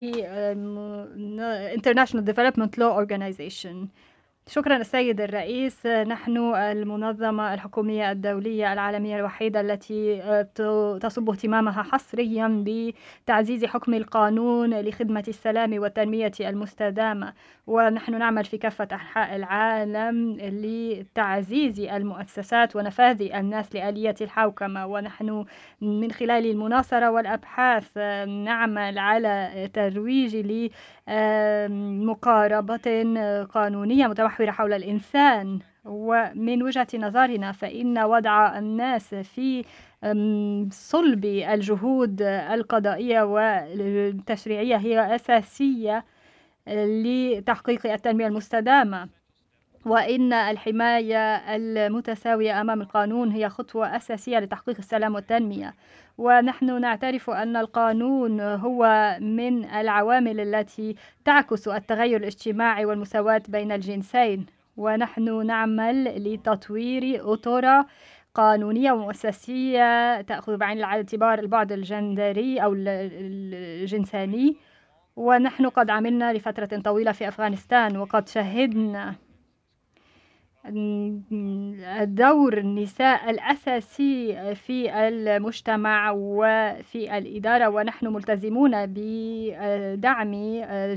International Development Law Organization. شكرا السيد الرئيس. نحن المنظمة الحكومية الدولية العالمية الوحيدة التي تصب اهتمامها حصريا بتعزيز حكم القانون لخدمة السلام والتنمية المستدامة، ونحن نعمل في كافة أنحاء العالم لتعزيز المؤسسات ونفاذ الناس لآلية الحوكمة، ونحن من خلال المناصرة والأبحاث نعمل على ترويج مقاربة قانونية متمحورة حول الإنسان. ومن وجهة نظرنا فإن وضع الناس في صلب الجهود القضائية والتشريعية هي أساسية لتحقيق التنمية المستدامة، وإن الحماية المتساوية أمام القانون هي خطوة أساسية لتحقيق السلام والتنمية. ونحن نعترف أن القانون هو من العوامل التي تعكس التغير الاجتماعي والمساواة بين الجنسين، ونحن نعمل لتطوير أطر قانونية ومؤسسية تأخذ بعين الاعتبار البعد الجندري أو الجنساني. ونحن قد عملنا لفترة طويلة في أفغانستان، وقد شهدنا دور النساء الأساسي في المجتمع وفي الإدارة، ونحن ملتزمون بدعم